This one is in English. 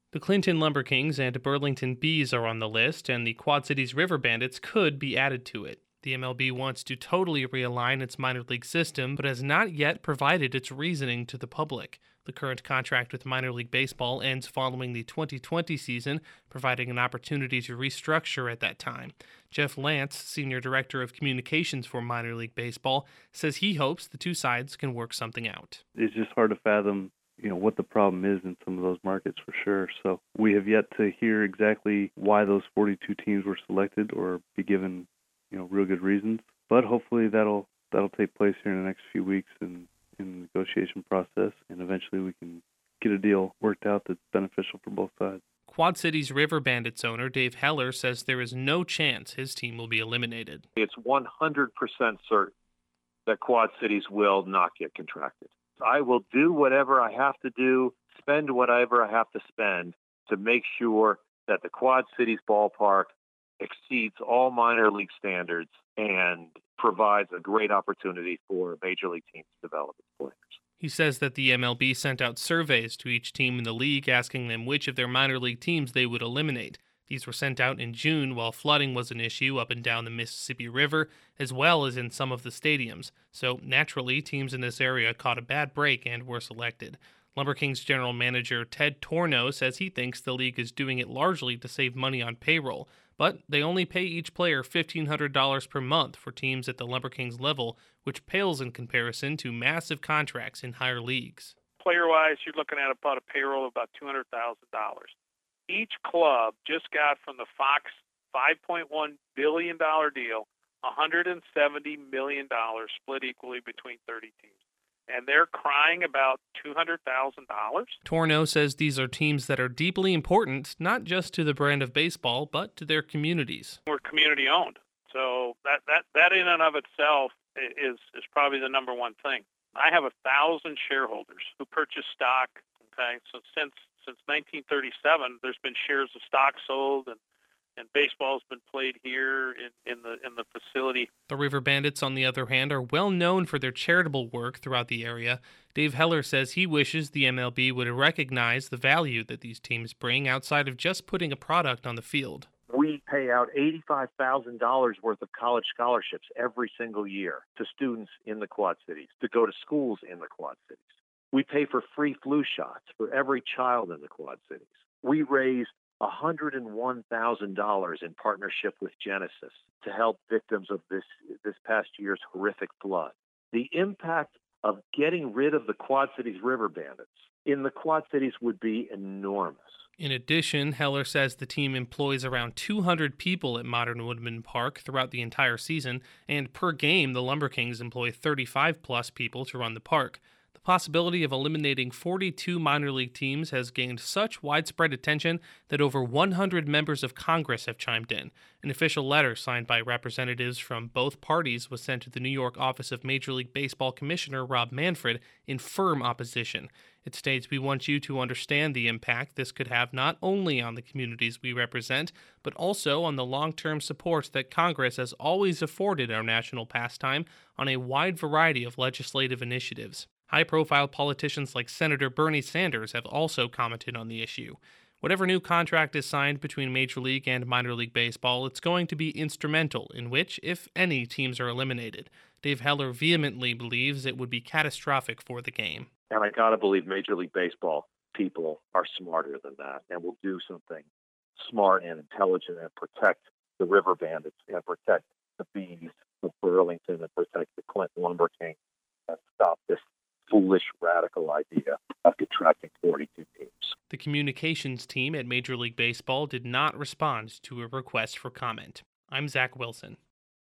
The Clinton Lumber Kings and Burlington Bees are on the list, and the Quad Cities River Bandits could be added to it. The MLB wants to totally realign its minor league system, but has not yet provided its reasoning to the public. The current contract with minor league baseball ends following the 2020 season, providing an opportunity to restructure at that time. Jeff Lance, Senior Director of Communications for minor league baseball, says he hopes the two sides can work something out. It's just hard to fathom what the problem is in some of those markets for sure. So we have yet to hear exactly why those 42 teams were selected or be given, real good reasons. But hopefully that'll take place here in the next few weeks in the negotiation process, and eventually we can get a deal worked out that's beneficial for both sides. Quad Cities River Bandits owner Dave Heller says there is no chance his team will be eliminated. It's 100% certain that Quad Cities will not get contracted. I will do whatever I have to do, spend whatever I have to spend to make sure that the Quad Cities ballpark exceeds all minor league standards and provides a great opportunity for major league teams to develop its players. He says that the MLB sent out surveys to each team in the league asking them which of their minor league teams they would eliminate. These were sent out in June while flooding was an issue up and down the Mississippi River, as well as in some of the stadiums. So, naturally, teams in this area caught a bad break and were selected. Lumber Kings general manager Ted Torno says he thinks the league is doing it largely to save money on payroll, but they only pay each player $1,500 per month for teams at the Lumber Kings level, which pales in comparison to massive contracts in higher leagues. Player-wise, you're looking at about a payroll of about $200,000. Each club just got from the Fox $5.1 billion deal $170 million split equally between 30 teams. And they're crying about $200,000. Torno says these are teams that are deeply important, not just to the brand of baseball, but to their communities. We're community owned. So that in and of itself is probably the number one thing. I have 1,000 shareholders who purchase stock. Okay, so since 1937, there's been shares of stock sold, and baseball's been played here in the facility. The River Bandits, on the other hand, are well known for their charitable work throughout the area. Dave Heller says he wishes the MLB would recognize the value that these teams bring outside of just putting a product on the field. We pay out $85,000 worth of college scholarships every single year to students in the Quad Cities to go to schools in the Quad Cities. We pay for free flu shots for every child in the Quad Cities. We raise $101,000 in partnership with Genesis to help victims of this past year's horrific flood. The impact of getting rid of the Quad Cities River Bandits in the Quad Cities would be enormous. In addition, Heller says the team employs around 200 people at Modern Woodmen Park throughout the entire season, and per game, the Lumber Kings employ 35-plus people to run the park. The possibility of eliminating 42 minor league teams has gained such widespread attention that over 100 members of Congress have chimed in. An official letter signed by representatives from both parties was sent to the New York office of Major League Baseball Commissioner Rob Manfred in firm opposition. It states, "We want you to understand the impact this could have not only on the communities we represent, but also on the long-term support that Congress has always afforded our national pastime on a wide variety of legislative initiatives." High-profile politicians like Senator Bernie Sanders have also commented on the issue. Whatever new contract is signed between Major League and Minor League Baseball, it's going to be instrumental in which, if any, teams are eliminated. Dave Heller vehemently believes it would be catastrophic for the game. And I got to believe Major League Baseball people are smarter than that and will do something smart and intelligent and protect the River Bandits and protect the Bees of Burlington and protect the Clinton Lumber Kings and stop this foolish, radical idea of contracting 42 teams. The communications team at Major League Baseball did not respond to a request for comment. I'm Zach Wilson.